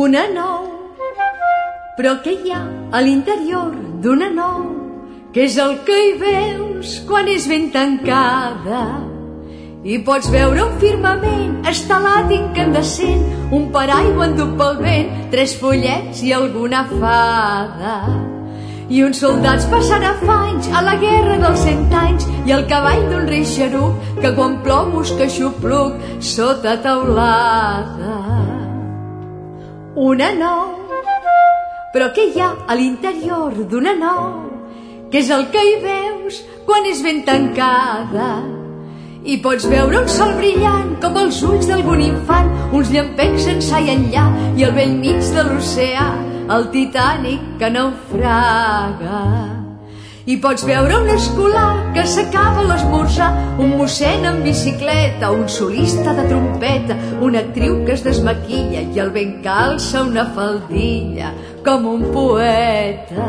Una nou. Però què hi ha a l'interior d'una nou? Què és el que hi veus quan és ben tancada? I pots veure un firmament estelat incandescent, un paraigua endut pel vent, 3 follets i alguna fada. I uns soldats passant afanys a la guerra dels 100 anys, i el cavall d'un rei xeruc que quan plou busca xupluc sota teulada. Una nou. Però què hi ha a l'interior d'una nou? Què és el que hi veus quan és ben tancada? I pots veure un sol brillant com els ulls d'algun infant, uns llampecs ençà i enllà, i al bell mig de l'oceà el Titànic que naufraga. I pots veure un escolar que s'acaba l'esmorzar, un mossèn en bicicleta, un solista de trompeta, una actriu que es desmaquilla i el vent calça una faldilla com un poeta.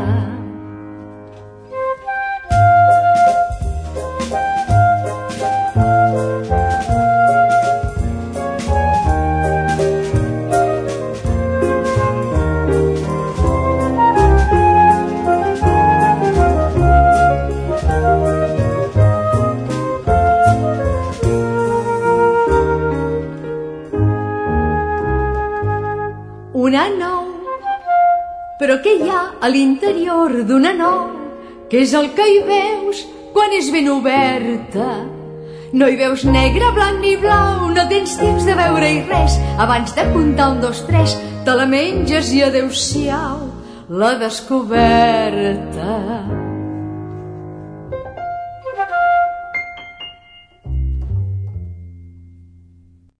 Una nou. Però què hi ha a l'interior d'una nou? Què és el que hi veus quan és ben oberta? No hi veus negre, blanc ni blau, no tens temps de veure-hi res. Abans de comptar 1, 2, 3, te la menges i adeu-siau, la descoberta.